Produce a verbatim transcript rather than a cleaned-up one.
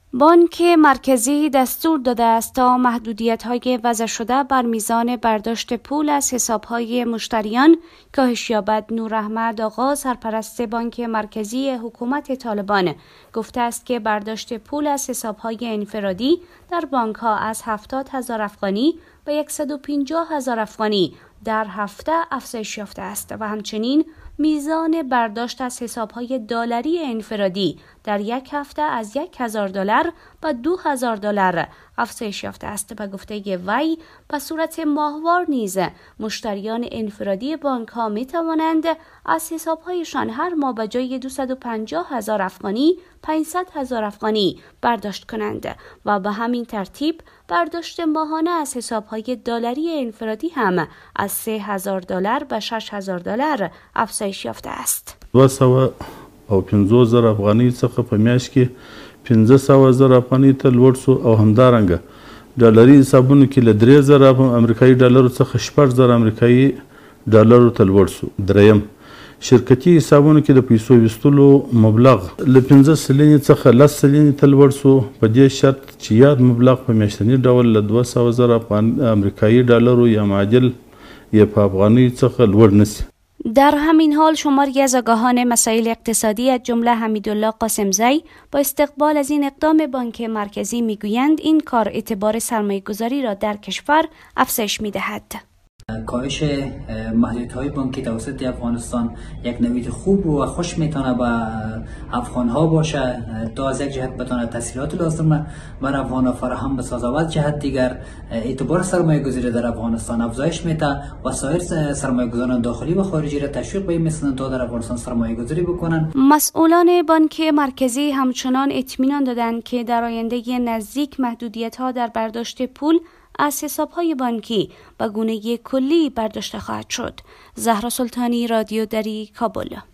بانک مرکزی دستور داده است تا محدودیت‌های وضع شده بر میزان برداشت پول از حساب‌های مشتریان کاهش یابد. نور احمد آقا، سرپرست بانک مرکزی حکومت طالبان، گفته است که برداشت پول از حساب‌های انفرادی در بانک‌ها از هفتاد هزار افغانی به صد و پنجاه هزار افغانی در هفته افزایش یافته است و همچنین میزان برداشت از حساب‌های دلاری انفرادی در یک هفته از یک هزار دلار به دو هزار دلار افزایش یافته است. به گفته وی به صورت ماهوار نیز مشتریان انفرادی بانک‌ها می‌توانند از حساب‌هایشان هر ماه به جای دویست و پنجاه هزار افغانی پانصد هزار افغانی برداشت کنند و به همین ترتیب برداشت ماهانه از حساب‌های دلاری انفرادی هم از سه هزار دلار به شش هزار دلار افزایش یافته است. دوه سوه او پنځوس زره افغانۍ څخه په میاشت کې پنځه سوه زره افغانۍ ته لوړ سو او همدارنګه ډالري حسابونو کې له درې زره امریکایي ډالرو څخه شپږ زره امریکایي ډالرو ته لوړ سو. دریم، شرکتي حسابونو کې د پیسو ویستلو مبلغ له پنځه سلنې څخه لس سلنې ته لوړ سو، په دې شرط چې یاد مبلغ په میاشتني ډول له دوه سوه زره امریکایي ډالرو یا معادل یا په افغانیو څخه لوړ نشي. در همین حال شماری از آگاهان مسائل اقتصادی از جمله حمیدالله قاسمزی با استقبال از این اقدام بانک مرکزی میگویند این کار اعتبار سرمایه گذاری را در کشور افزایش میدهد. کاهش محدودیت‌های بانکی توسط افغانستان یک نوید خوب و خوش میتونه به افغان‌ها باشه تا از یک جهت بتونه تسهیلات لازم بر افغان‌ها فراهم بسازه و از جهت دیگر اعتبار سرمایه‌گذاری در افغانستان افزایش میده و سایر سرمایه‌گذاران داخلی و خارجی را تشویق به می‌سازند تا در افغانستان سرمایه‌گذاری بکنند. مسئولان بانک مرکزی همچنان اطمینان دادند که در آینده نزدیک محدودیت‌ها در برداشت پول از حساب‌های بانکی به گونه کلی برداشته خواهد شد. زهرا سلطانی، رادیو دری، کابل.